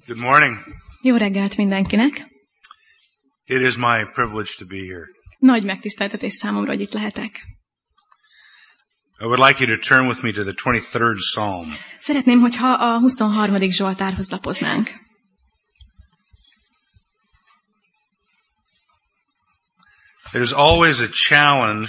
Good morning. Jó reggelt mindenkinek! It is my privilege to be here. Nagy megtiszteltetés számomra, hogy itt lehetek. I would like you to turn with me to the 23rd Psalm. Szeretném, hogyha a 23. Zsoltárhoz lapoznánk. There's always a challenge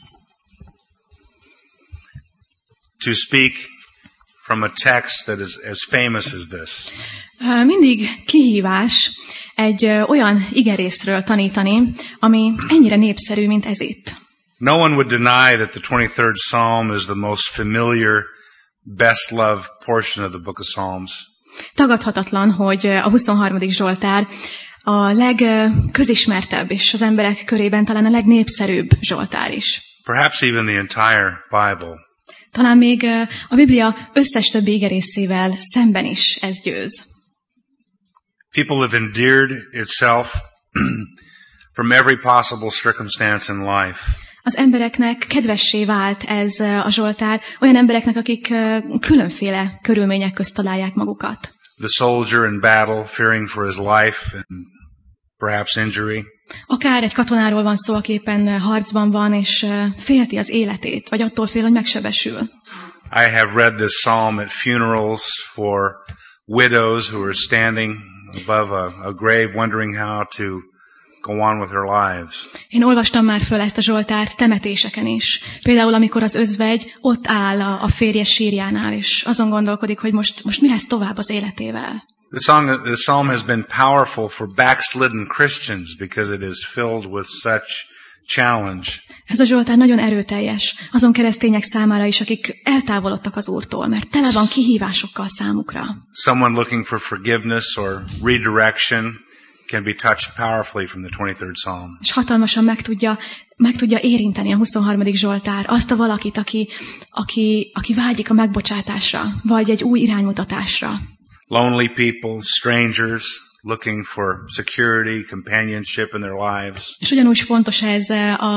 to speak from a text that is as famous as this. Mindig kihívás egy olyan igerészről tanítani, ami ennyire népszerű, mint ez itt. No one would deny that the 23rd Psalm is the most familiar, best loved portion of the book of Psalms. Tagadhatatlan, hogy a 23. Zsoltár a legközismertebb, és az emberek körében talán a legnépszerűbb Zsoltár is. Perhaps even the entire Bible. Talán még a Biblia összes többi igerészével szemben is ez győz. People have endeared itself from every possible circumstance in life. Az embereknek kedvessé vált ez a Zsoltár, olyan embereknek, akik különféle körülmények közt találják magukat. The soldier in battle, fearing for his life and perhaps injury. Akár egy katonáról van szó, aki éppen harcban van, és félti az életét, vagy attól fél, hogy megsebesül. I have read this psalm at funerals for widows who are standing above a grave wondering how to go on with their lives. Én olvastam már föl ezt a Zsoltárt temetéseken is. Például, amikor az özvegy ott áll a férje sírjánál, és azon gondolkodik, hogy most mi lesz tovább az életével. The psalm has been powerful for backslidden Christians because it is filled with such challenge. Ez a Zsoltár nagyon erőteljes azon keresztények számára is, akik eltávolodtak az Úrtól, mert tele van kihívásokkal számukra. Someone looking for forgiveness or redirection can be touched powerfully from the 23rd Psalm. És hatalmasan meg tudja érinteni a 23. Zsoltár azt a valakit, aki vágyik a megbocsátásra, vagy egy új iránymutatásra. Lonely people, strangers, looking for security, companionship in their lives. És ugyanúgy fontos ez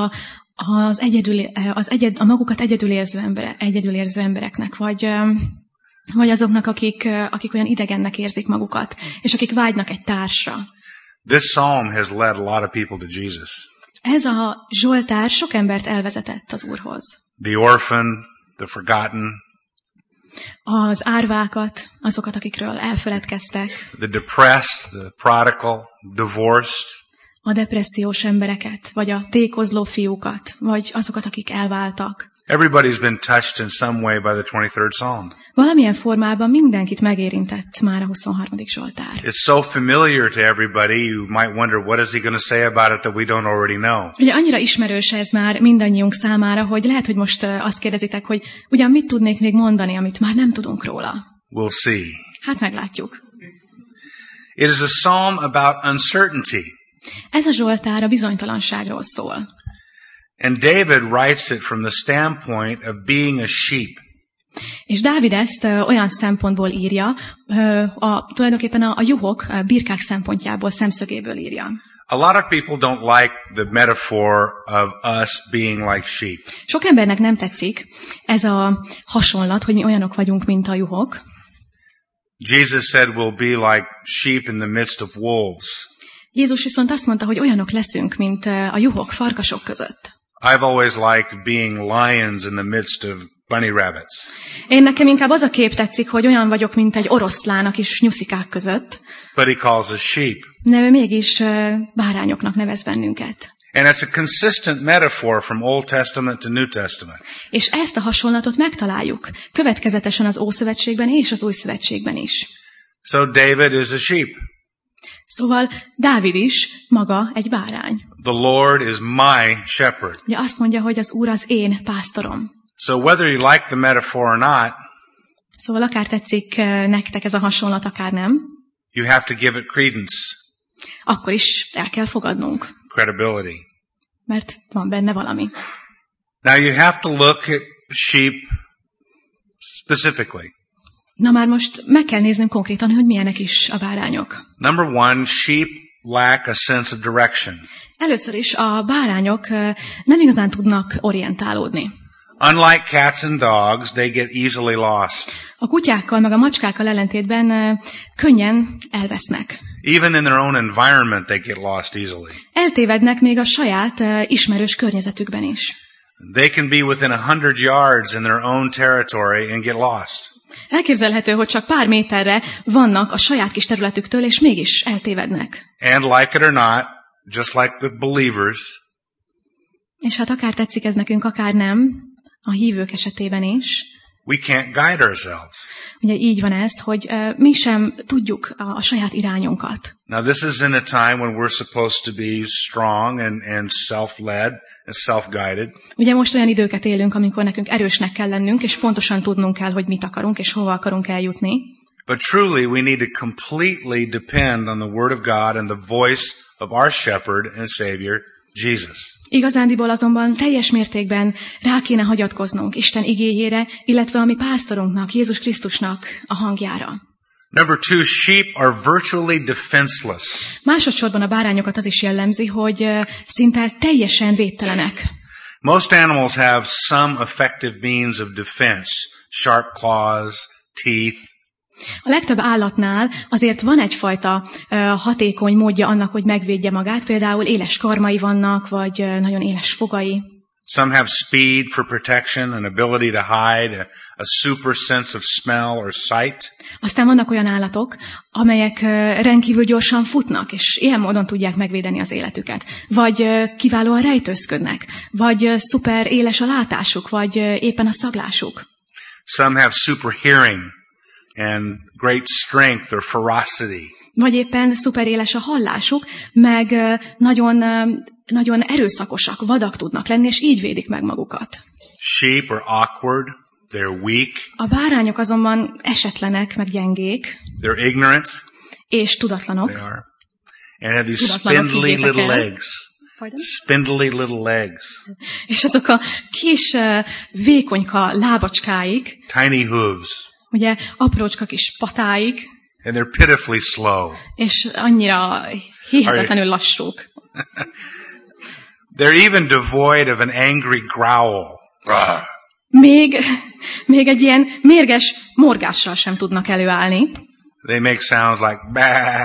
a magukat egyedül érző embereknek, vagy azoknak, akik olyan idegennek érzik magukat, és akik vágynak egy társra. This psalm has led a lot of people to Jesus. Ez a Zsoltár sok embert elvezetett az Úrhoz. The orphan, the forgotten. Az árvákat, azokat, akikről elfeledkeztek. The depressed, the prodigal, divorced. A depressziós embereket, vagy a tékozló fiúkat, vagy azokat, akik elváltak. Everybody's been touched in some way by the 23rd Psalm. Valamilyen formában mindenkit megérintett már a 23. Zsoltár. It's so familiar to everybody, you might wonder what is he going to say about it that we don't already know. Ugye annyira ismerős ez már mindannyiunk számára, hogy lehet, hogy most azt kérdezitek, hogy ugyan mit tudnék még mondani, amit már nem tudunk róla. We'll see. Hát meglátjuk. It is a psalm about uncertainty. Ez a Zsoltár a bizonytalanságról szól. And David writes it from the standpoint of being a sheep. És Dávid ezt olyan szempontból írja, tulajdonképpen a juhok, a birkák szempontjából, szemszögéből írja. A lot of people don't like the metaphor of us being like sheep. Sok embernek nem tetszik ez a hasonlat, hogy mi olyanok vagyunk, mint a juhok. Jesus said we'll be like sheep in the midst of wolves. Jézus viszont azt mondta, hogy olyanok leszünk, mint a juhok farkasok között. I've always liked being lions in the midst of bunny rabbits. Én nekem inkább az a kép tetszik, hogy olyan vagyok, mint egy oroszlán a kis nyuszikák között. But he calls us sheep. De ő mégis bárányoknak nevez bennünket. And it's a consistent metaphor from Old Testament to New Testament. És ezt a hasonlatot megtaláljuk következetesen az Ószövetségben és az Újszövetségben is. So David is a sheep. Szóval Dávid is maga egy bárány. The Lord is my shepherd. Ugye azt mondja, hogy az Úr az én pásztorom. So whether you like the metaphor or not, szóval akár tetszik nektek ez a hasonlat, akár nem, you have to give it credence. Akkor is el kell fogadnunk. Credibility. Mert van benne valami. Now you have to look at sheep specifically. Na már most meg kell néznünk konkrétan, hogy milyenek is a bárányok. Number one, sheep lack a sense of direction. Először is a bárányok nem igazán tudnak orientálódni. Unlike cats and dogs, they get easily lost. A kutyákkal meg a macskákkal ellentétben könnyen elvesznek. Even in their own environment, they get lost easily. Eltévednek még a saját ismerős környezetükben is. They can be within 100 yards in their own territory and get lost. Elképzelhető, hogy csak pár méterre vannak a saját kis területüktől, és mégis eltévednek. And like it or not, just like with believers, És hát akár tetszik ez nekünk, akár nem, a hívők esetében is, we can't guide ourselves. ugye így van ez, hogy mi sem tudjuk a saját irányunkat. Now this is in a time when we're supposed to be strong and self-led and self-guided. Ugye most olyan időket élünk, amikor nekünk erősnek kell lennünk, és pontosan tudnunk kell, hogy mit akarunk, és hova akarunk eljutni. But truly we need to completely depend on the Word of God and the voice of our shepherd and Savior, Jesus. Igazándiból azonban teljes mértékben rá kéne hagyatkoznunk Isten igéjére, illetve a mi pásztorunknak, Jézus Krisztusnak a hangjára. Number 2, sheep are virtually defenseless. Másodszorban a bárányokat az is jellemzi, hogy szinte teljesen védtelenek. Most animals have some effective means of defense, sharp claws, teeth. A legtöbb állatnál azért van egyfajta hatékony módja annak, hogy megvédje magát, például éles karmai vannak, vagy nagyon éles fogai. Some have speed for protection, an ability to hide, a super sense of smell or sight. Aztán vannak olyan állatok, amelyek rendkívül gyorsan futnak, és ilyen módon tudják megvédeni az életüket. Vagy kiválóan rejtőzködnek, vagy szuper éles a látásuk, vagy éppen a szaglásuk. Some have super hearing and great strength or ferocity. Vagy éppen szuper éles a hallásuk, meg nagyon erőszakosak, vadak tudnak lenni, és így védik meg magukat. Sheep are awkward, they're weak, A bárányok azonban esetlenek, meg gyengék, they're ignorant, és tudatlanok. they are, and have these spindly little legs. Spindly little legs. És azok a kis vékonyka lábacskáik, Tiny hooves. ugye aprócska kis patáik, And they're pitifully slow. és annyira hihetetlenül lassúk. They're even devoid of an angry growl. Még egy ilyen mérges morgással sem tudnak előállni. They make sounds like bah.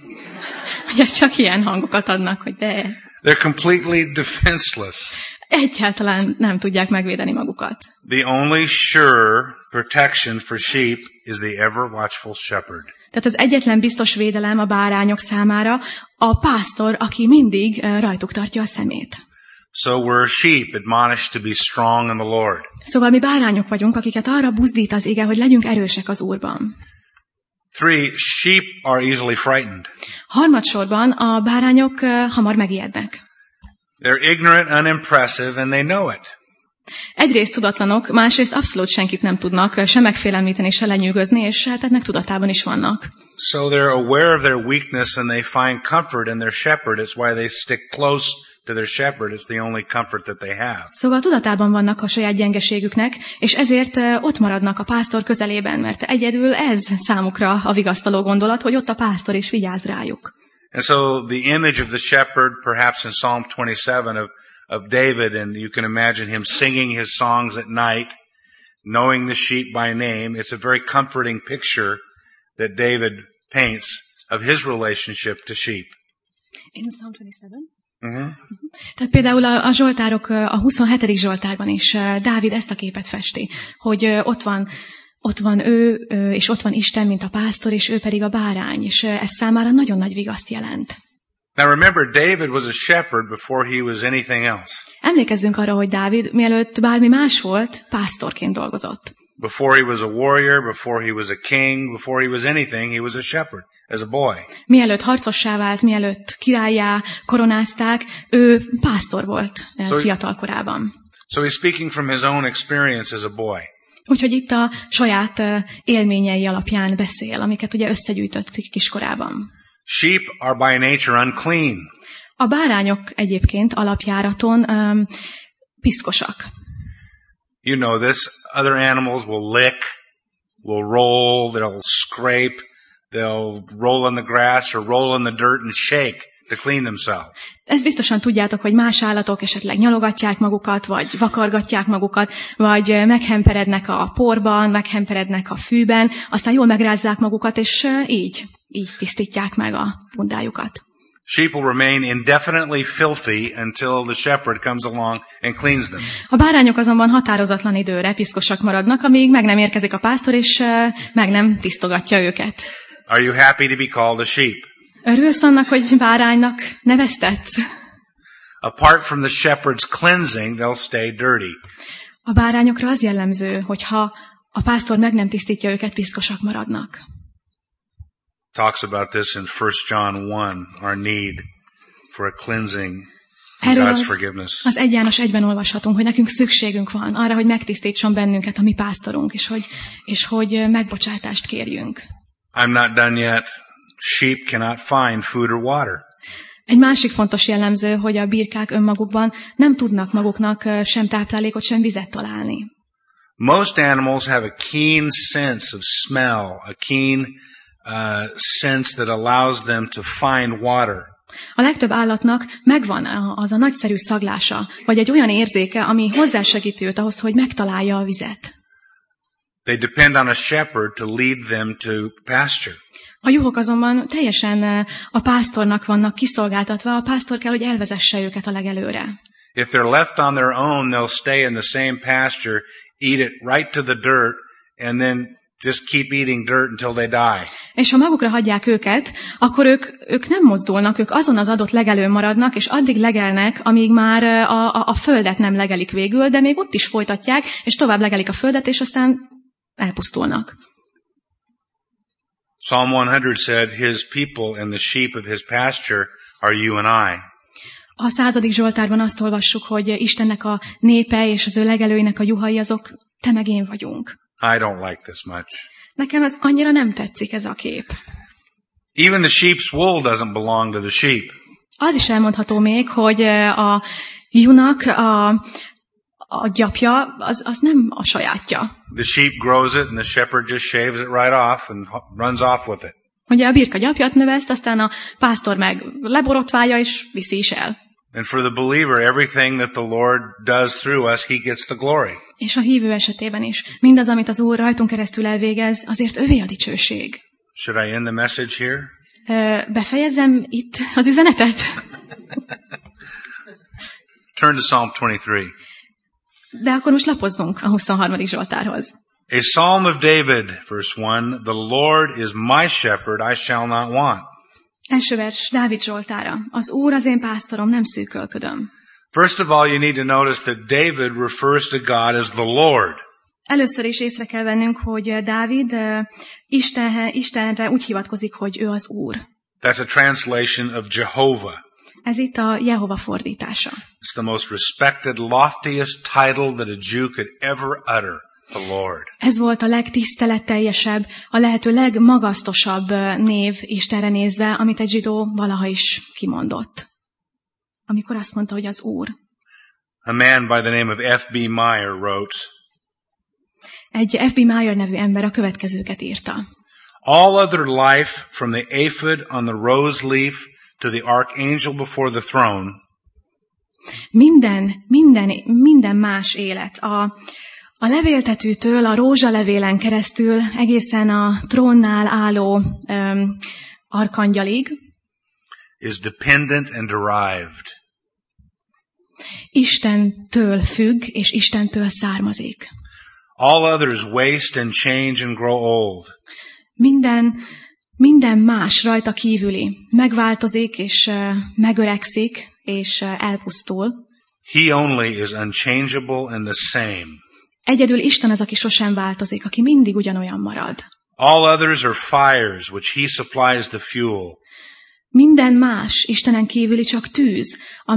Ugye csak ilyen hangokat adnak, hogy de They're completely defenseless. egyáltalán nem tudják megvédeni magukat. The only sure protection for sheep is the ever watchful shepherd. Tehát az egyetlen biztos védelem a bárányok számára a pásztor, aki mindig rajtuk tartja a szemét. So we're sheep admonished to be strong in the Lord. Szóval mi bárányok vagyunk, akiket arra buzdít az ige, hogy legyünk erősek az Úrban. 3, sheep are easily frightened. Harmadsorban a bárányok hamar megijednek. They're ignorant, unimpressive, and they know it. Egyrészt tudatlanok, másrészt abszolút senkit nem tudnak se megfélemlíteni, se lenyűgözni, és hát ennek tudatában is vannak. So they're aware of their weakness and they find comfort in their shepherd. It's why they stick close to their shepherd. It's the only comfort that they have. Szóval tudatában vannak a saját gyengeségüknek, és ezért ott maradnak a pásztor közelében, mert egyedül ez számukra a vigasztaló gondolat, hogy ott a pásztor is vigyáz rájuk. And so the image of the shepherd, perhaps in Psalm 27 of David, and you can imagine him singing his songs at night, knowing the sheep by name. It's a very comforting picture that David paints of his relationship to sheep. In Psalm 27? Mm-hmm. Tehát például a Zsoltárok, a 27. Zsoltárban is Dávid ezt a képet festi, hogy ott van ő, és ott van Isten, mint a pásztor, és ő pedig a bárány, és ez számára nagyon nagy vigaszt jelent. Now remember, David was a shepherd before he was anything else. Emlékezzünk arra, hogy Dávid, mielőtt bármi más volt, pásztorként dolgozott. Before he was a warrior, before he was a king, before he was anything, he was a shepherd as a boy. Mielőtt harcossá vált, mielőtt királlyá koronázták, ő pásztor volt fiatal korában. So he's speaking from his own experience as a boy. Úgyhogy itt a saját élményei alapján beszél, amiket ugye összegyűjtött kiskorában. Sheep are by nature unclean. A bárányok egyébként alapjáraton piszkosak. You know this. Other animals will lick, will roll, they'll scrape, They'll roll in the grass or roll in the dirt and shake to clean themselves. Ezt biztosan tudjátok, hogy más állatok esetleg nyalogatják magukat, vagy vakargatják magukat, vagy meghemperednek a porban, meghemperednek a fűben, aztán jól megrázzák magukat, és így tisztítják meg a bundájukat. Sheep will remain indefinitely filthy until the shepherd comes along and cleans them. A bárányok azonban határozatlan időre piszkosak maradnak, amíg meg nem érkezik a pásztor, és meg nem tisztogatja őket. Are you happy to be called a sheep? Örülsz annak, hogy báránynak neveztetsz? Apart from the shepherd's cleansing, they'll stay dirty. A bárányokra az jellemző, hogy ha a pásztor meg nem tisztítja őket, piszkosak maradnak. Talks about this in 1 John 1, our need for a cleansing and God's forgiveness. Az 1 János 1-ben olvashatunk, hogy nekünk szükségünk van arra, hogy megtisztítson bennünket a mi pásztorunk, és hogy megbocsátást kérjünk. I'm not done yet. Sheep cannot find food or water. Egy másik fontos jellemző, hogy a birkák önmagukban nem tudnak maguknak sem táplálékot, sem vizet találni. Most animals have a keen sense of smell, a keen sense that allows them to find water. A legtöbb állatnak megvan az a nagyszerű szaglása, vagy egy olyan érzéke, ami hozzásegíti őt ahhoz, hogy megtalálja a vizet. They depend on a shepherd to lead them to pasture. A juhok azonban teljesen a pásztornak vannak kiszolgáltatva, a pásztor kell, hogy elvezesse őket a legelőre. If they're left on their own, they'll stay in the same pasture, eat it right to the dirt, and then just keep eating dirt until they die. És ha magukra hagyják őket, akkor ők nem mozdulnak, ők azon az adott legelőn maradnak, és addig legelnek, amíg már a földet nem legelik végül, de még ott is folytatják, és tovább legelik a földet, és aztán elpusztulnak. Psalm 100 said, his people and the sheep of his pasture are you and I. A 100. Zsoltárban azt olvassuk, hogy Istennek a népe és az ő legelőinek a juhai azok te meg én vagyunk. I don't like this much. Nekem ez annyira nem tetszik, ez a kép. Even the sheep's wool doesn't belong to the sheep. Az is elmondható még, hogy a juhnak a gyapja az nem a sajátja. The sheep grows it and the shepherd just shaves it right off and runs off with it. Ugye a birka gyapjat növeszt, aztán a pásztor meg leborotválja és viszi is el. And for the believer, everything that the Lord does through us, he gets the glory. És a hívő esetében is. Mindaz, amit az Úr rajtunk keresztül elvégez, azért övé a dicsőség. Should I end the message here? Befejezzem itt az üzenetet? Turn to Psalm 23. De akkor most lapozzunk a 23. Zsoltárhoz. A psalm of David, verse 1, the Lord is my shepherd, I shall not want. Első vers Dávid Zsoltára. Az Úr az én pásztorom, nem szűkölködöm. First of all, you need to notice that David refers to God as the Lord. Először is észre kell vennünk, hogy Dávid Istenre úgy hivatkozik, hogy ő az Úr. That's a translation of Jehovah. Ez itt a Jehova fordítása. It's the most respected, loftiest title that a Jew could ever utter, the Lord. Ez volt a legtiszteletteljesebb, a lehető legmagasztosabb név Istenre nézve, amit egy zsidó valaha is kimondott. Amikor azt mondta, hogy az Úr. A man by the name of F.B. Meyer wrote, egy F.B. Meyer nevű ember a következőket írta. All other life, from the aphid on the rose leaf to the archangel before the throne, minden más élet, a levéltetőtől a rózsalevélen keresztül egészen a trónnál álló arkangyalig, is dependent and derived. Istentől függ, és Istentől származik. All others waste and change and grow old. Minden más rajta kívüli megváltozik, és megöregszik, és elpusztul. He only is unchangeable and the same. Egyedül Isten az, aki sosem változik, aki mindig ugyanolyan marad. All others are fires, which he supplies the fuel. Minden más Istenen kívüli csak tűz,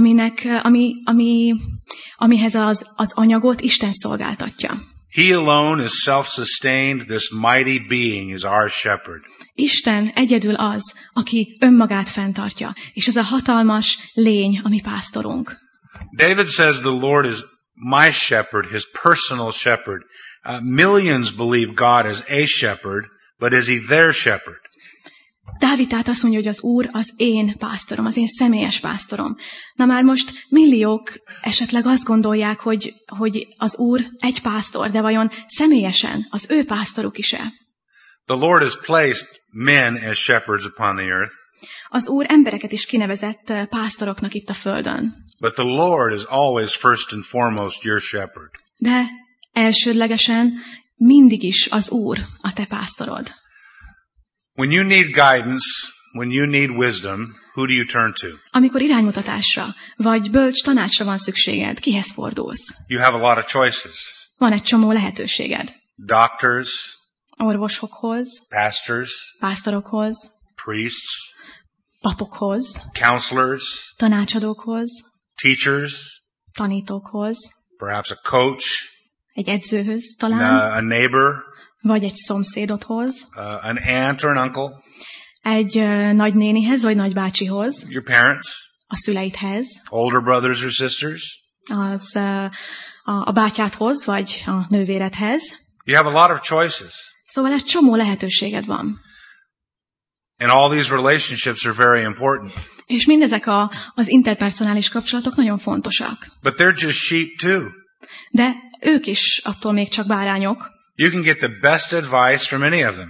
amihez az anyagot Isten szolgáltatja. He alone is self-sustained, this mighty being is our shepherd. Isten egyedül az, aki önmagát fenntartja, és ez a hatalmas lény, a mi pásztorunk. David says the Lord is my shepherd, his personal shepherd. Millions believe God is a shepherd, but is he their shepherd? Dávid tehát azt mondja, hogy az Úr az én pásztorom, az én személyes pásztorom. Na már most milliók esetleg azt gondolják, hogy az Úr egy pásztor, de vajon személyesen az ő pásztoruk is-e? The Lord has placed men as shepherds upon the earth. Az Úr embereket is kinevezett pásztoroknak itt a földön. But the Lord is always first and foremost your shepherd. De elsődlegesen mindig is az Úr a te pásztorod. When you need guidance, when you need wisdom, who do you turn to? Amikor iránymutatásra vagy bölcs tanácsra van szükséged, kihez fordulsz? You have a lot of choices. Van egy csomó lehetőséged. Doctors, Orvosokhoz, pastors, pásztorokhoz, priests, papokhoz, counselors, tanácsadókhoz, teachers, tanítókhoz, perhaps a coach, egy edzőhöz talán, a neighbor, vagy egy szomszédodhoz, an aunt or an uncle, egy nagynénihez vagy nagybácsihoz, your parents, a szüleidhez, older brothers or sisters. A bátyádhoz vagy a nővéredhez. You have a lot of choices. Szóval egy csomó lehetőséged van. And all these relationships are very important. És mindezek az interpersonális kapcsolatok nagyon fontosak. But they're just sheep too. De ők is attól még csak bárányok. You can get the best advice from any of them.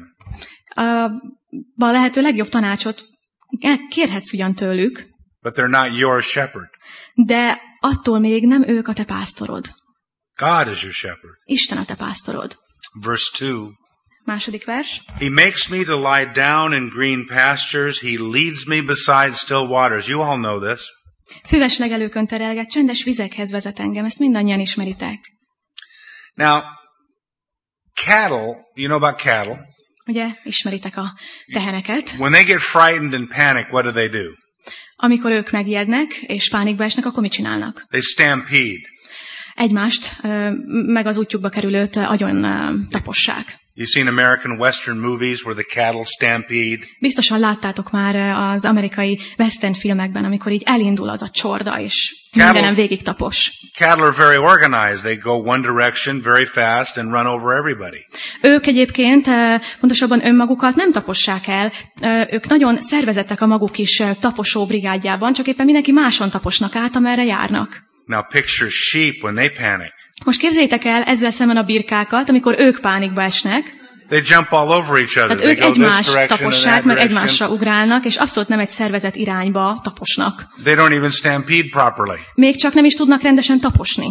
A lehető legjobb tanácsot kérhetsz ugyan tőlük. But they're not your shepherd. De attól még nem ők a te pásztorod. God is your shepherd. Isten a te pásztorod. Verse 2. Második vers. He makes me to lie down in green pastures. He leads me beside still waters. You all know this. Füves legelőkön terelget, csendes vizekhez vezet engem. Ezt mindannyian ismeritek. Now, cattle, you know about cattle? Ugye, ismeritek a teheneket. When they get frightened and panic, what do? Amikor ők megijednek és pánikba esnek, akkor mit csinálnak? They stampede. Egymást, meg az útjukba kerülőt agyon tapossák. You've seen American Western movies where the cattle stampede. Biztosan láttátok már az amerikai western filmekben, amikor így elindul az a csorda, és mindenem végig tapos. Cattle are very organized. They go one direction very fast and run over everybody. Ők egyébként pontosabban önmagukat nem tapossák el. Ők nagyon szervezettek a maguk is taposó brigádjában, csak éppen mindenki máson taposnak át, amerre járnak. Now picture sheep when they panic. Most képzeljétek el ezzel szemben a birkákat, amikor ők pánikba esnek. They jump all over each other. Tehát ők egymást tapossák, meg egymásra ugrálnak, és abszolút nem egy szervezett irányba taposnak. They don't even stampede properly. Még csak nem is tudnak rendesen taposni.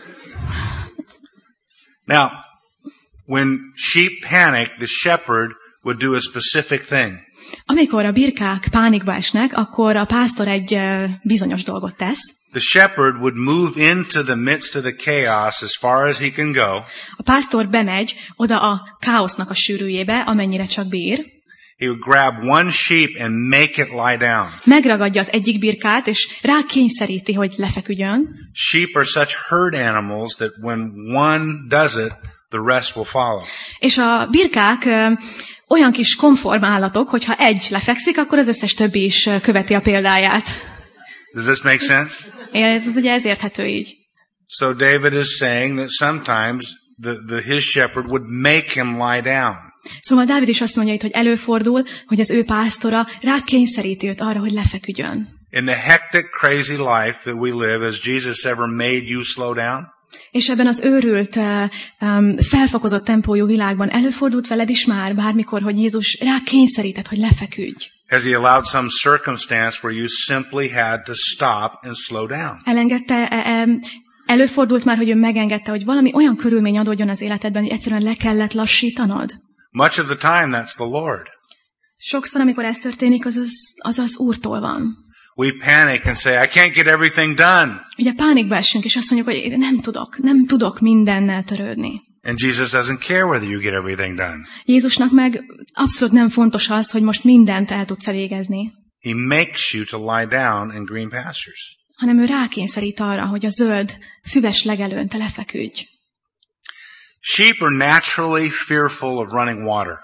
Now, when sheep panic, the shepherd would do a specific thing. Amikor a birkák pánikba esnek, akkor a pásztor egy bizonyos dolgot tesz. The shepherd would move into the midst of the chaos as far as he can go. A pásztor bemegy oda a káosznak a sűrűjébe, amennyire csak bír. He would grab one sheep and make it lie down. Megragadja az egyik birkát, és rákényszeríti, hogy lefeküdjön. Sheep are such herd animals that when one does it, the rest will follow. És a birkák olyan kis konform állatok, hogyha egy lefekszik, akkor az összes többi is követi a példáját. Does this make sense? Ez ugye ez érthető így. So David is saying that sometimes his shepherd would make him lie down. Szóval Dávid is azt mondja itt, hogy előfordul, hogy az ő pásztora rákényszeríti őt arra, hogy lefeküdjön. In the hectic, crazy life that we live, has Jesus ever made you slow down? És ebben az őrült, felfokozott tempójú világban előfordult veled is már bármikor, hogy Jézus rákényszerített, hogy lefeküdj? Has he allowed some circumstance where you simply had to stop and slow down? Előfordult már, hogy ő megengedte, hogy valami olyan körülmény adódjon az életedben, hogy egyszerűen le kellett lassítanod? Much of the time that's the Lord. Sokszor, amikor ez történik, az Úrtól van. We panic and say, I can't get everything done. Ugye pánikba esünk, és azt mondjuk, hogy nem tudok mindennel törődni. And Jesus doesn't care whether you get everything done. Jézusnak meg abszolút nem fontos az, hogy most mindent el tudsz végezni. He makes you to lie down in green pastures. Hanem ő rákényszerít arra, hogy a zöld, füves legelőn te lefeküdj. Sheep are naturally fearful of running water.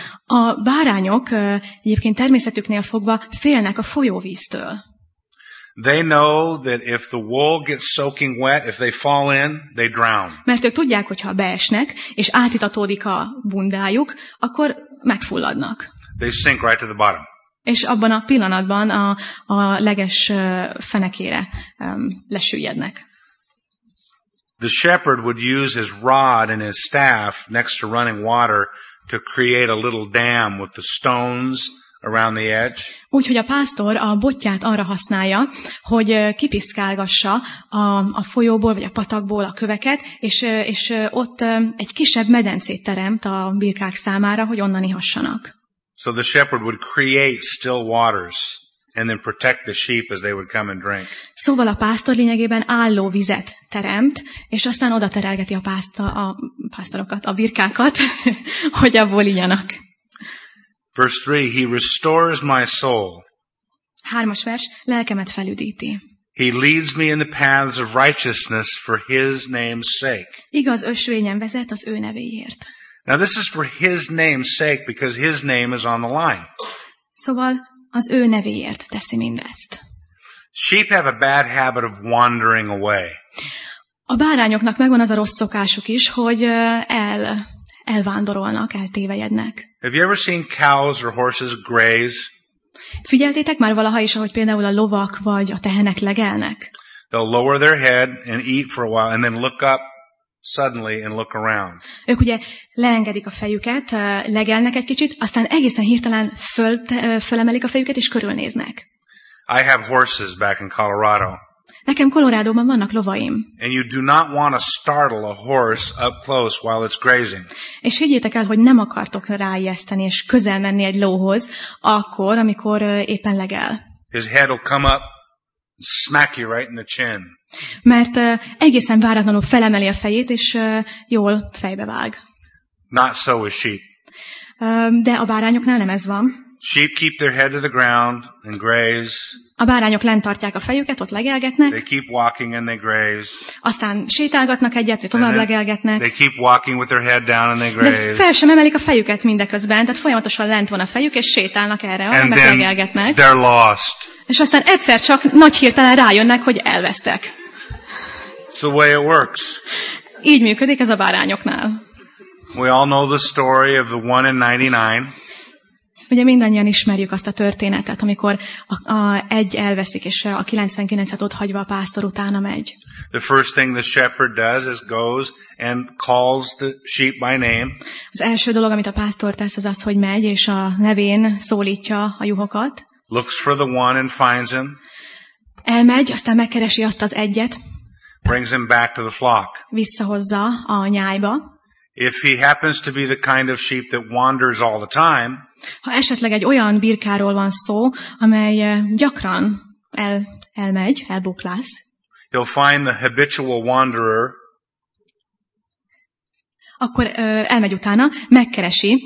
A bárányok egyébként természetüknél fogva félnek a folyóvíztől. They know that if the wool gets soaking wet, if they fall in, they drown. Mert ők tudják, hogy ha beesnek, és átitatódik a bundájuk, akkor megfulladnak. They sink right to the bottom. És abban a pillanatban a leges fenekére lesüllyednek. The shepherd would use his rod and his staff next to running water to create a little dam with the stones around the edge. Úgyhogy a pásztor a botját arra használja, hogy kipiszkálgassa a folyóból vagy a patakból a köveket, és ott egy kisebb medencét teremt a birkák számára, hogy onnan ihassanak. So the shepherd would create still waters and then protect the sheep as they would come and drink. Szóval a pásztor lényegében álló vizet teremt, és aztán oda terelgeti a pásztorokat, a birkákat, hogy abból igyanak. Verse 3, he restores my soul. 3. vers, lelkemet felüdíti. He leads me in the paths of righteousness for his name's sake. Igaz ösvényen vezet az ő nevéért. Now this is for his name's sake because his name is on the line. Szóval az ő nevéért teszi mindezt. Sheep have a bad habit of wandering away. A bárányoknak megvan az a rossz szokásuk is, hogy elvándorolnak, eltévejednek. Have you ever seen cows or horses graze? Figyeltétek már valaha is, ahogy például a lovak vagy a tehenek legelnek? They'll lower their head and eat for a while and then look up suddenly and look around. Ők ugye leengedik a fejüket, legelnek egy kicsit, aztán egészen hirtelen fölemelik a fejüket és körülnéznek. I have horses back in Colorado. Nekem Colorádóban vannak lovaim. And you do not want to startle a horse up close while it's grazing. És higgyétek el, hogy nem akartok ráijeszteni és közel menni egy lóhoz, akkor, amikor éppen legel. His head will come up, smack you right in the chin. Mert egészen váratlanul felemeli a fejét, és jól fejbe vág. Not so with sheep. De a bárányoknál nem ez van. Sheep keep their head to the ground and graze. A bárányok lent tartják a fejüket, ott legelgetnek. They keep walking and they graze. Aztán sétálgatnak egyet, vagy tovább legelgetnek. They keep walking with their head down and they graze. De fel sem emelik a fejüket mindeközben, tehát folyamatosan lent van a fejük, és sétálnak erre, arra meg legelgetnek. They're lost. És aztán egyszer csak nagy hirtelen rájönnek, hogy elvesztek. It's the way it works. Így működik ez a bárányoknál. We all know the story of the 1 in 99. Ugye mindannyian ismerjük azt a történetet, amikor egy elveszik, és a 99-et ott hagyva a pásztor utána megy. The first thing the shepherd does is goes and calls the sheep by name. Az első dolog, amit a pásztor tesz, az az, hogy megy, és a nevén szólítja a juhokat. Looks for the one and finds him. Elmegy, aztán megkeresi azt az egyet. Brings him back to the flock. Visszahozza a nyájba. If he happens to be the kind of sheep that wanders all the time, ha esetleg egy olyan birkáról van szó, amely gyakran elmegy, elbuklász, he'll find the habitual wanderer, akkor elmegy utána, megkeresi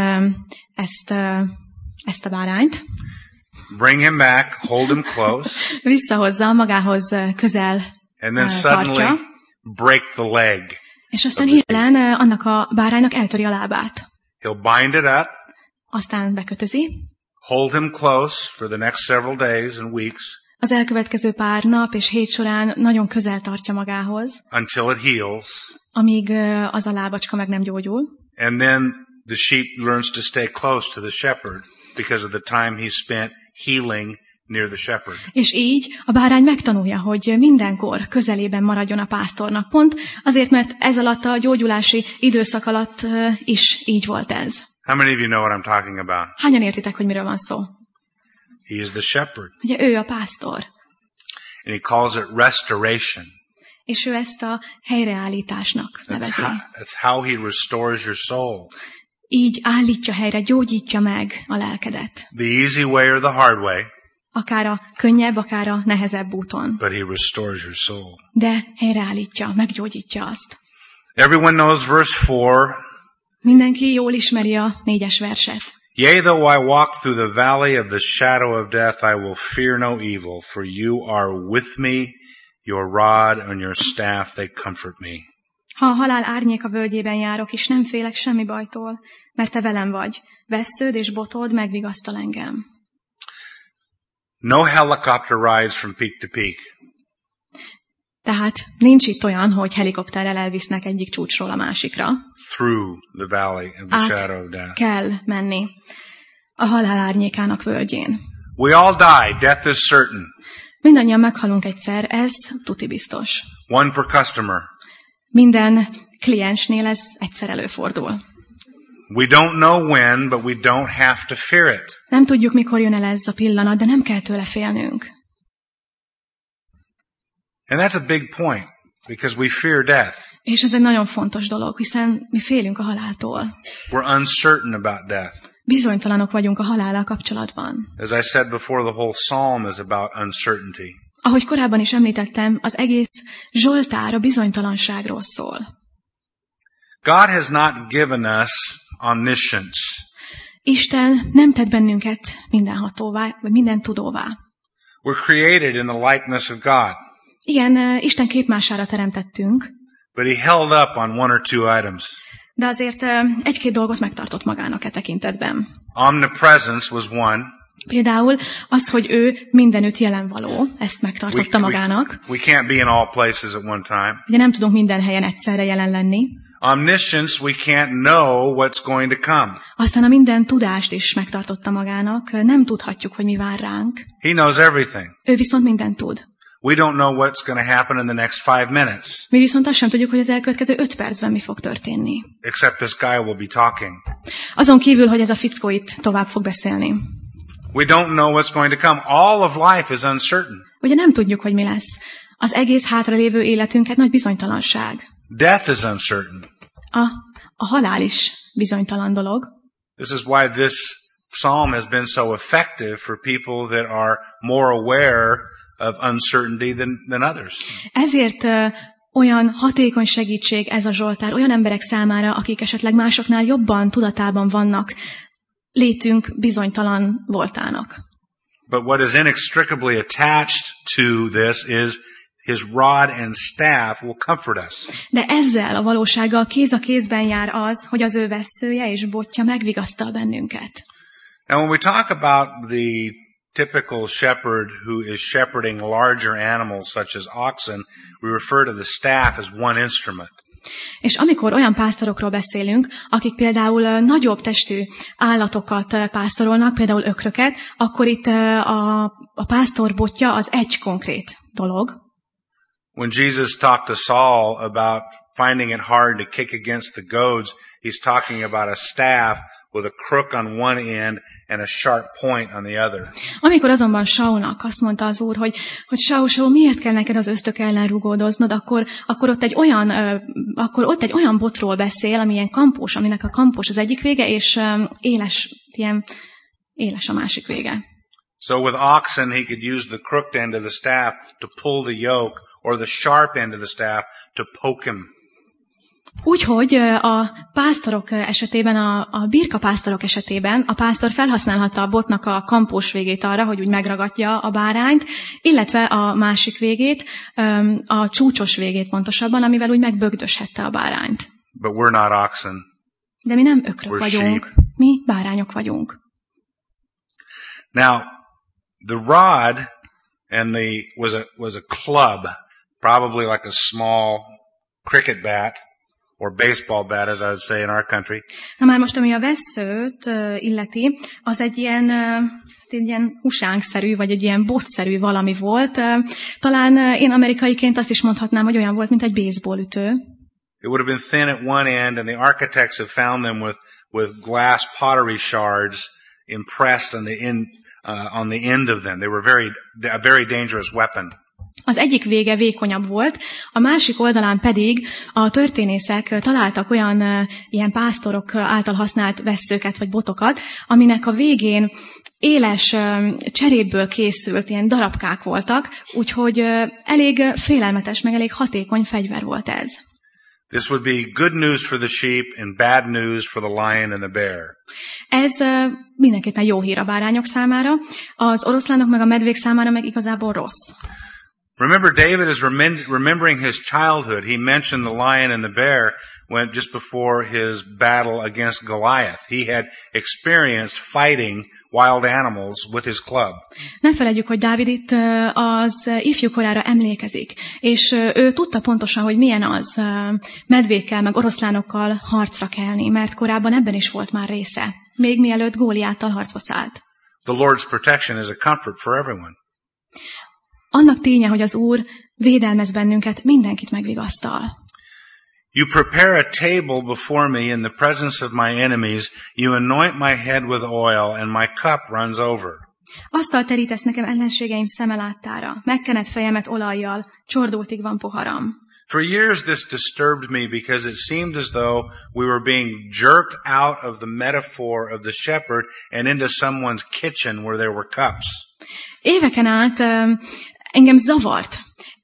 ezt a bárányt, bring him back, hold him close, visszahozza, magához közel and then suddenly break the leg. És aztán hirtelen annak a báránynak eltöri a lábát. He'll bind it up. Aztán bekötözi. Hold him close for the next several days and weeks. Az elkövetkező pár nap és hét során nagyon közel tartja magához. Until it heals. Amíg az a lábacska meg nem gyógyul. And then the sheep learns to stay close to the shepherd because of the time he spent healing near the shepherd. És így a bárány megtanulja, hogy mindenkor közelében maradjon a pásztornak. Pont azért, mert ez alatt a gyógyulási időszak alatt is így volt ez. How many of you know what I'm talking about? Hányan értitek, hogy miről van szó? He is the shepherd. Ugye ő a pásztor. And he calls it restoration. És ő ezt a helyreállításnak nevezi. That's how he restores your soul. Így állítja helyre, gyógyítja meg a lelkedet. The easy way or the hard way. Akár a könnyebb, akár a nehezebb úton. But he restores your soul. De helyreállítja, meggyógyítja azt. Everyone knows verse 4. Mindenki jól ismeri a 4-es verset. Yea, though I walk through the valley of the shadow of death, I will fear no evil, for you are with me, your rod and your staff, they comfort me. Ha a halál árnyéka völgyében járok, és nem félek semmi bajtól, mert te velem vagy. Vessződ és botod megvigasztal engem. No helicopter rides from peak to peak. Tehát nincs itt olyan, hogy helikopterrel elvisznek egyik csúcsról a másikra. Through the valley of the shadow of death. Kell menni a halál árnyékának völgyén. We all die. Death is certain. Mindannyian meghalunk egyszer, ez tuti biztos. One per customer. Minden kliensnél ez egyszer előfordul. We don't know when, but we don't have to fear it. Nem tudjuk, mikor jön el ez a pillanat, de nem kell tőle félnünk. And that's a big point, because we fear death. És ez egy nagyon fontos dolog, hiszen mi félünk a haláltól. We're uncertain about death. Bizonytalanok vagyunk a halállal kapcsolatban. As I said before, the whole psalm is about uncertainty. Ahogy korábban is említettem, az egész Zsoltár a bizonytalanságról szól. God has not given us omniscience. Isten nem tett bennünket mindenhatóvá, vagy minden tudóvá. We're created in the likeness of God. Igen, Isten képmására teremtettünk. But he held up on one or two items. De azért egy-két dolgot megtartott magának e tekintetben. Omnipresence was one. Például az, hogy ő mindenütt jelen való, ezt megtartotta magának. We can't be in all places at one time. Ugye nem tudunk minden helyen egyszerre jelen lenni. Omniscience, we can't know what's going to come. Aztán a minden tudást is megtartotta magának, nem tudhatjuk, hogy mi vár ránk. He knows everything. Ő viszont mindent tud. We don't know what's going to happen in the next 5 minutes. Mi viszont azt sem tudjuk, hogy az elkövetkező 5 percben mi fog történni. Except this guy will be talking. Azon kívül, hogy ez a fickó itt tovább fog beszélni. We don't know what's going to come. All of life is uncertain. Ugye nem tudjuk, hogy mi lesz. Az egész hátralévő életünket nagy bizonytalanság. Death is uncertain. A halál is bizonytalan dolog. This is why this psalm has been so effective for people that are more aware of uncertainty than others. Ezért olyan hatékony segítség ez a Zsoltár olyan emberek számára, akik esetleg másoknál jobban tudatában vannak létünk bizonytalan voltának. But what is inextricably attached to this is his rod and staff will comfort us. De ezzel a valósággal kéz a kézben jár az, hogy az ő vesszője és botja megvigasztal bennünket. Now when we talk about the typical shepherd who is shepherding larger animals such as oxen, we refer to the staff as one instrument. És amikor olyan pásztorokról beszélünk, akik például nagyobb testű állatokat pásztorolnak, például ökröket, akkor itt a pásztor botja az egy konkrét dolog. When Jesus talked to Saul about finding it hard to kick against the goads, he's talking about a staff with a crook on one end and a sharp point on the other. Amikor azonban Saulnak azt mondta az Úr, hogy Saul, miért kell neked az ösztök ellen rugódoznod, akkor ott egy olyan botról beszél, ami ilyen kampós, aminek a kampós az egyik vége, és éles a másik vége. So with oxen he could use the crooked end of the staff to pull the yoke, or the sharp end of the staff to poke him. Úgyhogy a pásztorok esetében, a birkapásztorok esetében a pásztor felhasználhatta a botnak a kampós végét arra, hogy úgy megragadja a bárányt, illetve a másik végét, a csúcsos végét pontosabban, amivel úgy megbögdöshette a bárányt. But we're not oxen. De mi nem ökrök vagyunk, sheep. mi bárányok vagyunk. Now, the rod was a club, probably like a small cricket bat, or baseball bat, as I would say in our country. Na már most, ami a vesszőt illeti, az egy ilyen husánkszerű, vagy egy ilyen botszerű valami volt. Talán én amerikaiként azt is mondhatnám, hogy olyan volt, mint egy baseballütő. It would have been thin at one end, and the architects have found them with glass pottery shards impressed on the end of them. They were a very dangerous weapon. Az egyik vége vékonyabb volt, a másik oldalán pedig a történészek találtak olyan ilyen pásztorok által használt vesszőket vagy botokat, aminek a végén éles cserépből készült ilyen darabkák voltak, úgyhogy elég félelmetes, meg elég hatékony fegyver volt ez. This would be good news for the sheep and bad news for the lion and the bear. Ez mindenképpen jó hír a bárányok számára, az oroszlánok meg a medvék számára meg igazából rossz. Remember, David is remembering his childhood. He mentioned the lion and the bear when just before his battle against Goliath. He had experienced fighting wild animals with his club. Ne feledjük, hogy Dávid itt az ifjú korára emlékezik, és ő tudta pontosan, hogy milyen az medvékkel, meg oroszlánokkal harcra kelni, mert korábban ebben is volt már része, még mielőtt Góliáttal harcba szállt. The Lord's protection is a comfort for everyone. Annak ténye, hogy az Úr védelmez bennünket, mindenkit megvigasztal. You prepare a table before me in the presence of my enemies. You anoint my head with oil, and my cup runs over. Asztalt terítesz nekem ellenségeim szeme láttára, megkened fejemet olajjal, csordultig van poharam. For years this disturbed me because it seemed as though we were being jerked out of the metaphor of the shepherd and into someone's kitchen where there were cups. Éveken át engem zavart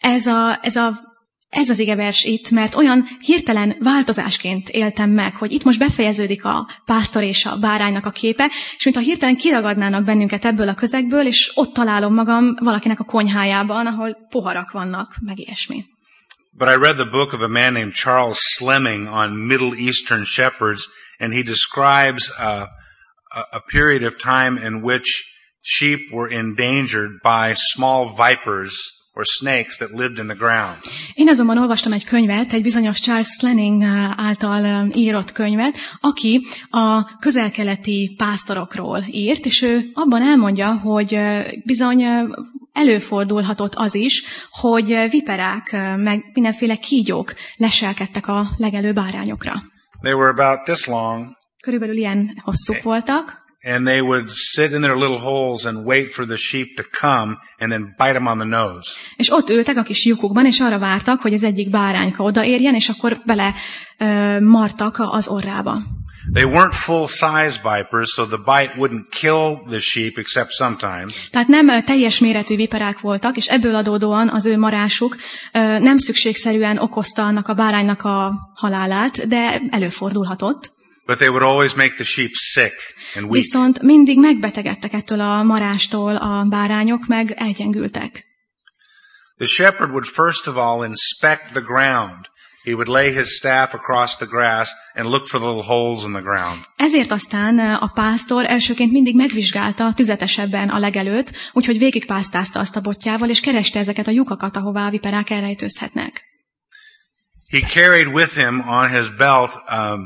ez az igevers itt, mert olyan hirtelen változásként éltem meg, hogy itt most befejeződik a pásztor és a báránynak a képe, és mintha hirtelen kiragadnának bennünket ebből a közegből, és ott találom magam valakinek a konyhájában, ahol poharak vannak, meg ilyesmi. But I read the book of a man named Charles Sleming on Middle Eastern shepherds, and he describes a period of time in which sheep were endangered by small vipers or snakes that lived in the ground. Én azonban olvastam egy könyvet, egy bizonyos Charles Sleming által írott könyvet, aki a közel-keleti pásztorokról írt, és ő abban elmondja, hogy bizony előfordulhatott az is, hogy viperák, meg mindenféle kígyók leselkedtek a legelő bárányokra. They were about this long. Körülbelül ilyen hosszúk voltak. And they would sit in their little holes and wait for the sheep to come and then bite them on the nose. És ott ültek a kis lyukukban, és arra vártak, hogy az egyik bárányka odaérjen, és akkor bele martak az orrába. They weren't full-size vipers, so the bite wouldn't kill the sheep except sometimes. Tehát nem teljes méretű viperák voltak, és ebből adódóan az ő marásuk nem szükségszerűen okozta annak a báránynak a halálát, de előfordulhatott. But they would always make the sheep sick and weak. Viszont mindig megbetegedtek ettől a marástól a bárányok, meg elgyengültek. The shepherd would first of all inspect the ground. He would lay his staff across the grass and look for the little holes in the ground. Ezért aztán a pásztor elsőként mindig megvizsgálta tüzetesebben a legelőt, úgyhogy végigpásztázta azt a botjával, és kereste ezeket a lyukakat, ahová a viperák elrejtőzhetnek. He carried with him on his belt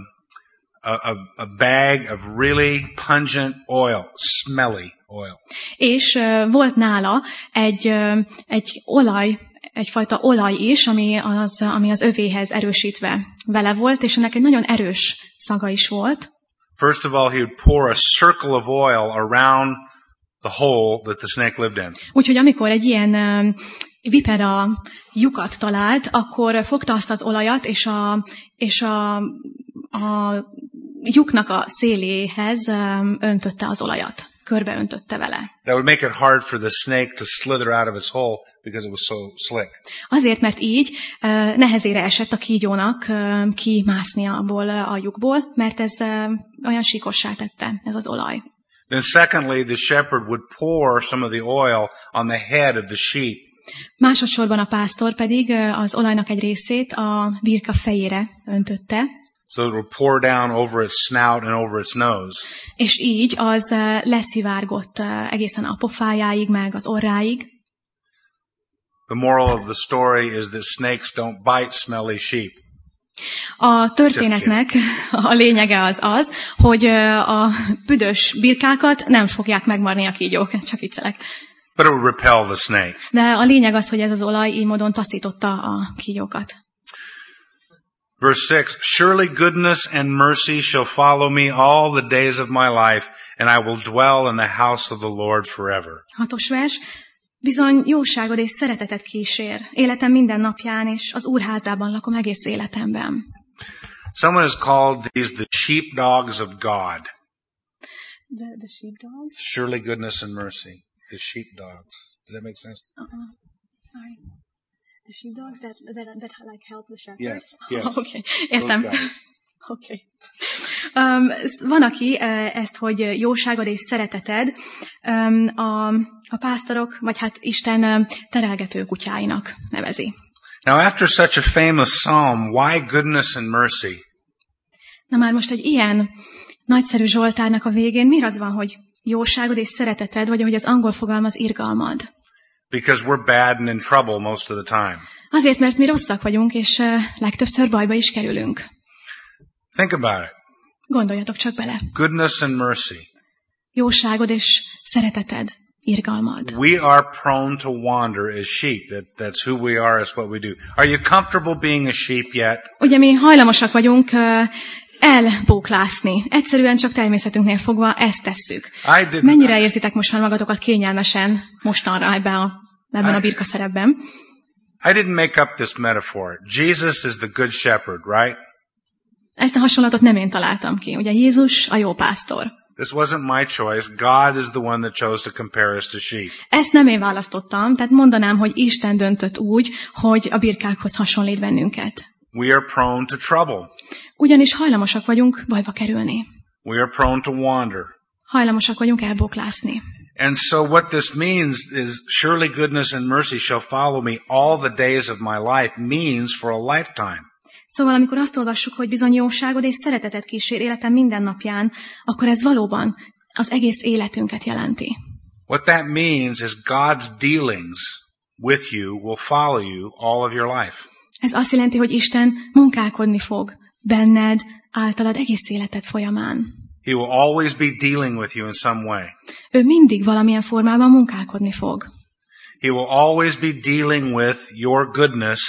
a bag of really pungent oil, smelly oil. És volt nála egy olaj, egyfajta olaj is, ami az övéhez erősítve vele volt, és ennek egy nagyon erős szaga is volt. First of all, he would pour a circle of oil around the hole that the snake lived in. Úgyhogy amikor egy ilyen vipera lyukat talált, akkor fogta azt az olajat, és a lyuknak a széléhez öntötte az olajat. Körbe öntötte vele. That would make it hard for the snake to slither out of its hole because it was so slick. Azért, mert így nehezére esett a kígyónak kimásznia abból a lyukból, mert ez olyan síkossá tette, ez az olaj. Then secondly, the shepherd would pour some of the oil on the head of the sheep. Másodszorban a pásztor pedig az olajnak egy részét a birka fejére öntötte. So it would pour down over its snout and over its nose. És így az leszivárgott egészen a pofájáig, meg az orráig. The moral of the story is that snakes don't bite smelly sheep. A történetnek a lényege az, hogy a büdös birkákat nem fogják megmarni a kígyók, csak viccelek. But it would repel the snake. De a lényeg az, hogy ez az olaj így módon taszította a kígyókat. Verse 6, surely goodness and mercy shall follow me all the days of my life, and I will dwell in the house of the Lord forever. 6. vers, bizony jóságod és szeretetet kísér, életem minden napján, és az Úr házában lakom egész életemben. Someone has called these the sheepdogs of God. The sheepdogs? Surely goodness and mercy. The sheepdogs. Does that make sense? Sorry. The sheepdogs that like help the shepherds? Yes. Okay. Értem. Okay. Van, aki ezt, hogy jóságod és szereteted a pásztorok, vagy hát Isten terelgető kutyáinak nevezi. Now after such a famous psalm, why goodness and mercy? Na már most egy ilyen nagyszerű Zsoltárnak a végén miért az van, hogy jóságod és szereteted, vagy ahogy az angol fogalmaz, irgalmad? Because we're bad and in trouble most of the time. Azért, mert mi rosszak vagyunk, és legtöbbször bajba is kerülünk. Think about it. Gondoljatok csak bele. Goodness and mercy. Jóságod és szereteted, irgalmad. We are prone to wander as sheep. That's who we are, that's what we do. Are you comfortable being a sheep yet? Ugye mi hajlamosak vagyunk elbóklászni. Egyszerűen csak természetünknél fogva ezt tesszük. Mennyire érzitek most már magatokat kényelmesen mostanra ebben a birkaszerepben? I didn't make up this metaphor. Jesus is the good shepherd, right? Ezt a hasonlatot nem én találtam ki. Ugye Jézus a jó pásztor. This wasn't my choice. God is the one that chose to compare us to sheep. Ezt nem én választottam, tehát mondanám, hogy Isten döntött úgy, hogy a birkákhoz hasonlít bennünket. We are prone to trouble. Ugyanis hajlamosak vagyunk bajba kerülni. We are prone to wander. Hajlamosak vagyunk elbóklászni. And so what this means is surely goodness and mercy shall follow me all the days of my life means for a lifetime. Szóval amikor azt olvassuk, hogy bizony jóságod és szeretetet kísér életem minden napján, akkor ez valóban az egész életünket jelenti. What that means is God's dealings with you will follow you all of your life. Ez azt jelenti, hogy Isten munkálkodni fog benned, általad egész életed folyamán. He will always be dealing with you in some way. Ő mindig valamilyen formában munkálkodni fog. He will always be dealing with your goodness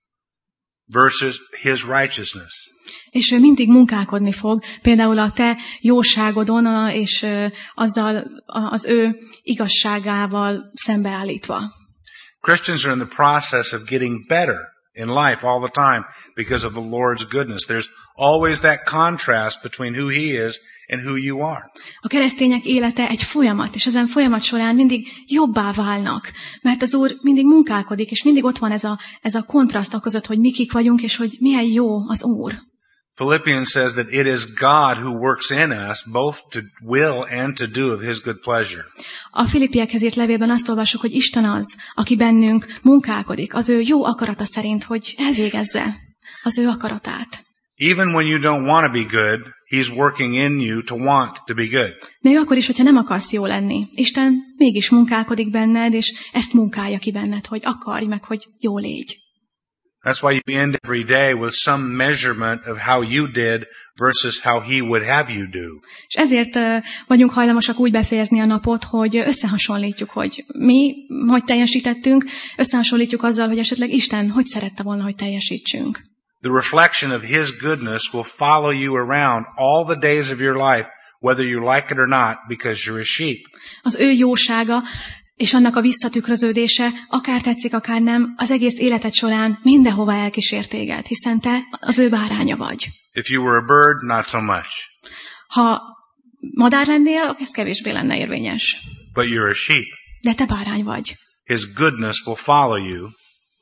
versus his righteousness. És ő mindig munkálkodni fog, például a te jóságodon, és azzal az ő igazságával szembeállítva. Christians are in the process of getting better in life all the time because of the Lord's goodness. There's always that contrast between who he is and who you are. A keresztények élete egy folyamat, és ezen folyamat során mindig jobbá válnak, mert az Úr mindig munkálkodik, és mindig ott van ez a kontraszt között, hogy mi kik vagyunk, és hogy milyen jó az Úr. Philippians says that it is God who works in us both to will and to do of his good pleasure. A Filippiekhez írt levélben azt olvassuk, hogy Isten az, aki bennünk munkálkodik, az ő jó akarata szerint, hogy elvégezze az ő akaratát. Even when you don't want to be good, he's working in you to want to be good. Még akkor is, hogyha nem akarsz jó lenni, Isten mégis munkálkodik benned, és ezt munkálja ki benned, hogy akarj meg, hogy jó légy. That's why you end every day with some measurement of how you did versus how he would have you do. És ezért vagyunk hajlamosak úgy befejezni a napot, hogy összehasonlítjuk, hogy mi hogy teljesítettünk, összehasonlítjuk azzal, hogy esetleg Isten hogy szerette volna, hogy teljesítsünk. The reflection of his goodness will follow you around all the days of your life, whether you like it or not, because you're a sheep. Az ő jósága és annak a visszatükröződése, akár tetszik, akár nem, az egész életed során mindenhova elkísér téged, hiszen te az ő báránya vagy. If you were a bird, not so much. Ha madár lennél, ez kevésbé lenne érvényes. But you're a sheep. De te bárány vagy. His goodness will follow you.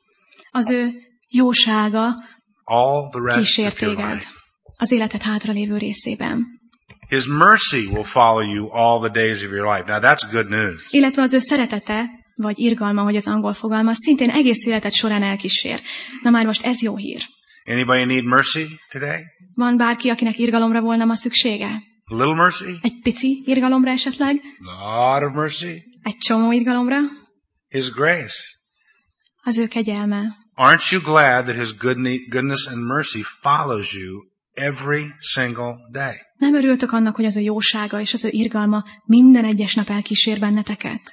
Az ő jósága all the rest kísér of your téged life. az életed hátralévő részében. His mercy will follow you all the days of your life. Now that's good news. Illetve az ő szeretete, vagy irgalma, hogy az angol fogalmaz, szintén egész életed során elkísér. Na már most ez jó hír. Anybody need mercy today? Van bárki, akinek irgalomra volna ma szüksége? A little mercy? Egy pici irgalomra esetleg? A lot of mercy? Egy csomó irgalomra? His grace. Az ő kegyelme. Aren't you glad that his goodness and mercy follows you every single day? Nem örültök annak, hogy az ő jósága és az ő irgalma minden egyes nap elkísér benneteket?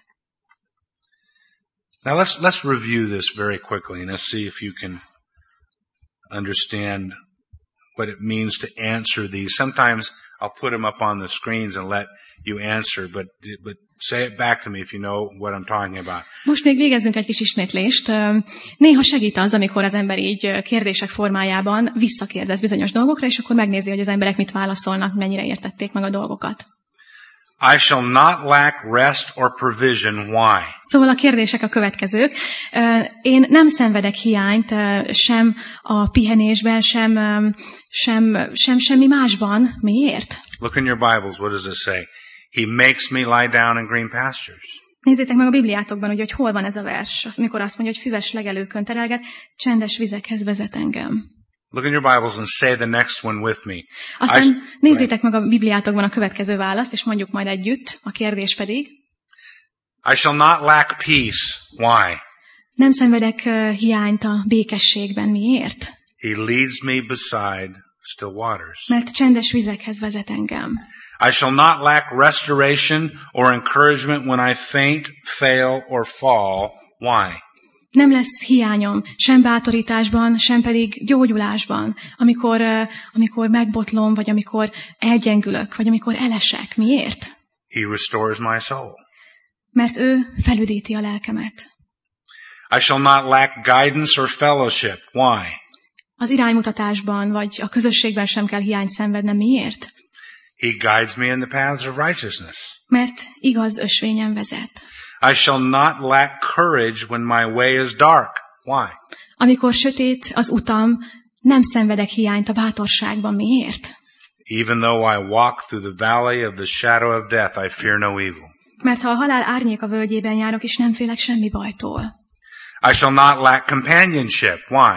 Now let's review this very quickly and let's see if you can understand what it means to answer these. Sometimes I'll put them up on the screens and let you answer, but say it back to me if you know what I'm talking about. Most még végezzünk egy kis ismétlést. Néha segít az, amikor az ember így kérdések formájában visszakérdez bizonyos dolgokra, és akkor megnézi, hogy az emberek mit válaszolnak, mennyire értették meg a dolgokat. I shall not lack rest or provision. Why? Szóval a kérdések a következők. Én nem szenvedek hiányt sem a pihenésben, sem semmi másban. Miért? Look in your Bibles. What does it say? He makes me lie down in green pastures. Nézzétek meg a Bibliátokban, hogy hol van ez a vers, amikor azt mondja, hogy füves legelőkön terelget, csendes vizekhez vezet engem. Look in your Bibles and say the next one with me. Aztán nézzétek meg a Bibliátokban a következő választ, és mondjuk majd együtt, a kérdés pedig. I shall not lack peace. Why? Nem szenvedek hiányt a békességben. Miért? He leads me beside still waters. Mert csendes vizekhez vezet engem. I shall not lack restoration or encouragement when I faint, fail, or fall. Why? Nem lesz hiányom sem bátorításban, sem pedig gyógyulásban, amikor megbotlom, vagy amikor elgyengülök, vagy amikor elesek. Miért? He restores my soul. Mert ő felüdíti a lelkemet. I shall not lack guidance or fellowship. Why? Az iránymutatásban, vagy a közösségben sem kell hiányt szenvednem. Miért? He guides me in the paths of righteousness. Mert igaz ösvényen vezet. I shall not lack courage when my way is dark. Why? Amikor sötét az utam, nem szenvedek hiányt a bátorságban. Miért? Even though I walk through the valley of the shadow of death, I fear no evil. Mert ha a halál árnyéka völgyében járok, és nem félek semmi bajtól. I shall not lack companionship. Why?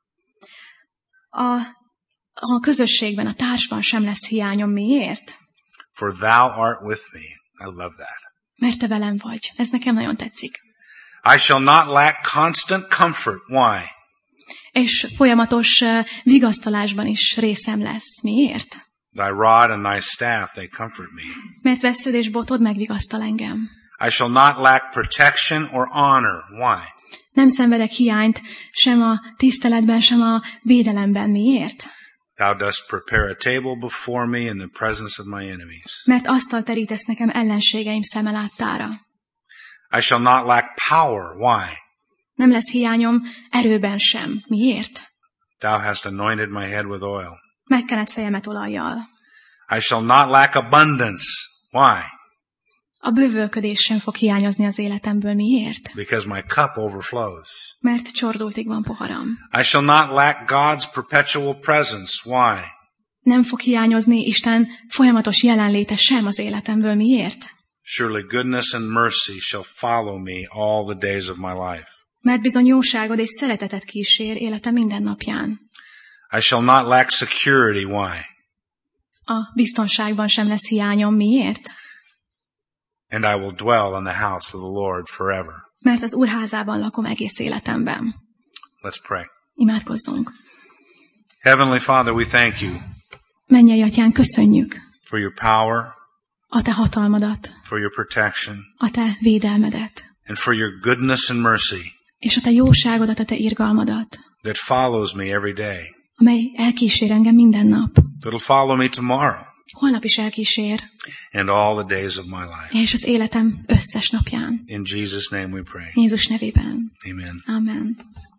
A közösségben, a társban sem lesz hiányom. Miért? For thou art with me. I love that. Mert te velem vagy. Ez nekem nagyon tetszik. I shall not lack constant comfort. Why? És folyamatos vigasztalásban is részem lesz. Miért? Thy rod and thy staff, they comfort me. Mert vessződ és botod megvigasztal engem. I shall not lack protection or honor. Why? Nem szenvedek hiányt sem a tiszteletben, sem a védelemben. Miért? Thou dost prepare a table before me in the presence of my enemies. Mert asztalt terítesz nekem ellenségeim szeme láttára. I shall not lack power. Why? Nem lesz hiányom erőben sem. Miért? Thou hast anointed my head with oil. Megkened fejemet olajjal. I shall not lack abundance. Why? A bővölködés sem fog hiányozni az életemből. Miért? Because my cup overflows. Mert csordultig van poharam. I shall not lack God's perpetual presence. Why? Nem fog hiányozni Isten folyamatos jelenléte sem az életemből. Miért? Surely goodness and mercy shall follow me all the days of my life. Mert bizony jóságod és szeretetet kísér életem minden napján. I shall not lack security. Why? A biztonságban sem lesz hiányom. Miért? And I will dwell in the house of the Lord forever. Mert az Úr házában lakom egész életemben. Let's pray. Imádkozzunk. Heavenly Father, we thank you Mennyei Atyán, köszönjük for your power, a te hatalmadat, for your protection, a te védelmedet, and for your goodness and mercy és a te jóságodat, a te irgalmadat, that follows me every day. amely elkísér engem minden nap. That'll follow me tomorrow Holnap is elkísér, and all the days of my life. és az életem összes napján. In Jesus' name we pray. Jézus nevében. Amen. Amen.